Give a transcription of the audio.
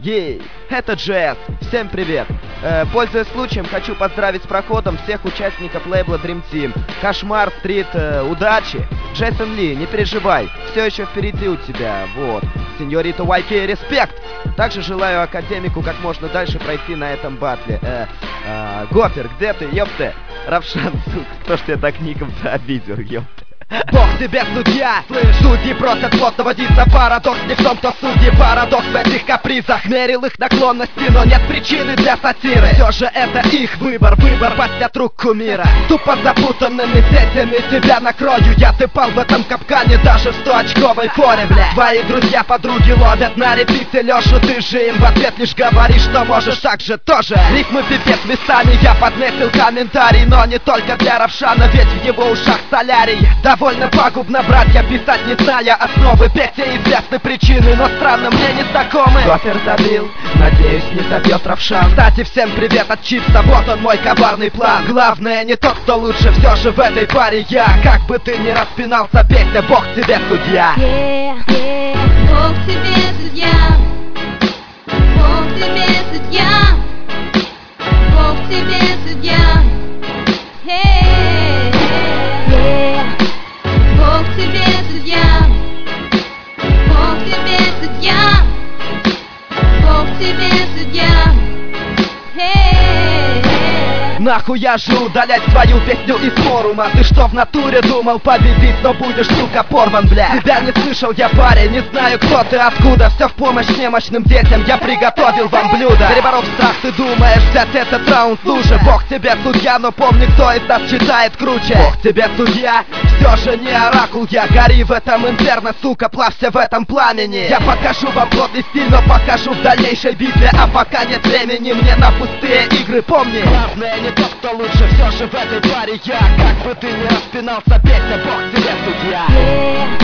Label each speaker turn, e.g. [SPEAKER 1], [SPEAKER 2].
[SPEAKER 1] Ей, это Джесс. Всем привет. Пользуясь случаем, хочу поздравить с проходом всех участников лейбла Dream Team. Кошмар, Стрит, удачи. Джейсон Ли, не переживай, все еще впереди у тебя. Вот. Сеньорита Уайки, респект. Также желаю академику как можно дальше пройти на этом батле. Гопер, где ты, ёпты? Равшан, сука, кто ж тебя так ником-то обидел, ёпты? Бог тебе судья, слышь, судьи просят плотно водиться. Парадокс не в том, кто судьи, парадокс в этих капризах. Мерил их наклонности, но нет причины для сатиры. Все же это их выбор, пасть от рук кумира. Тупо запутанными сетями тебя накрою. Я тыпал в этом капкане даже в 100-очковой форе, бля. Твои друзья, подруги ловят на репите Лешу. Ты же им в ответ лишь говоришь, что можешь так же тоже. Рифмы пипец местами, я подметил комментарий. Но не только для Равшана, ведь в его ушах солярий. Довольно пагубно, братья, писать не зная основы. Пете известны причины, но странно мне не знакомы. Гопер забил, надеюсь, не забьет Равшан. Кстати, всем привет от Чипса, вот он мой коварный план. Главное не тот, кто лучше, все же в этой паре я. Как бы ты ни распинался, песня, Бог тебе судья.
[SPEAKER 2] Бог тебе судья. Бог тебе судья. Бог тебе судья. Бог тебе судья. Бог тебе судья. Бог тебе судья.
[SPEAKER 1] Нахуй я же удалять свою песню из форума. Ты что в натуре думал победить, но будешь, сука, порван, бля. Тебя не слышал я, парень, не знаю, кто ты, откуда. Все в помощь немощным детям, я приготовил вам блюдо. Переборов страх, ты думаешь взять этот раунд лучше. Бог тебе судья, но помни, кто из нас читает круче. Бог тебе судья, все же не оракул я. Гори в этом инферно, сука, плавься в этом пламени. Я покажу вам плотный стиль, но покажу в дальнейшей битве. А пока нет времени мне на пустые игры, помни. Главное не тот, кто лучше, все же в этой паре я. Как бы ты ни распинался, песня, Бог тебе судья.